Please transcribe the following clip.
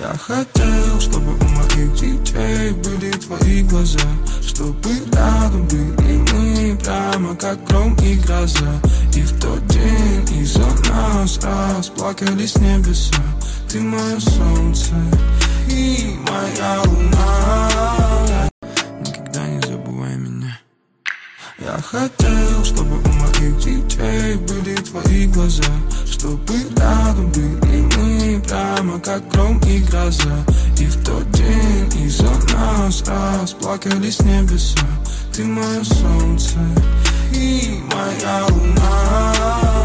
Я хотел, чтобы у моих детей были твои глаза, чтобы рядом были мы, прямо как гром и гроза. И в тот день из-за нас расплакались небеса. Ты мое солнце и моя луна. Никогда не забывай меня. Я хотел, чтобы у моих детей были твои глаза, чтобы рядом были мы, прямо как гром и гроза. И в тот день из-за нас расплакались небеса. Ты мое солнце и моя луна.